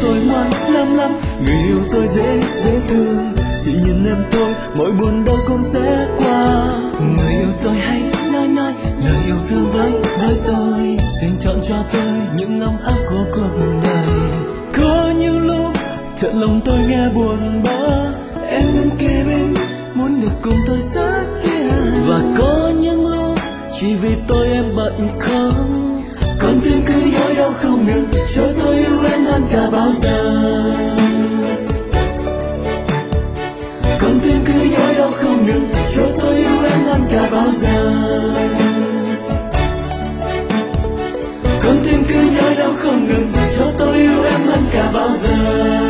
tôi ngoan lắm lắm, người yêu tôi dễ thương. Chỉ nhìn em tôi, mỗi buồn đau cũng sẽ qua. Người yêu tôi hay nói lời yêu thương với tôi, dành trọn cho tôi những ấm áp của cuộc đời. Có những lúc thật lòng tôi nghe buồn bã, em muốn kề bên, muốn được cùng tôi sát chia. Và có những lúc chỉ vì tôi em bận không, con tim cứ nhói đau không ngừng, cho tôi yêu em hơn cả bao giờ. Con tim cứ nhói đau không ngừng, cho tôi yêu em hơn cả bao giờ. Con tim cứ nhói đau không ngừng, cho tôi yêu em hơn cả bao giờ.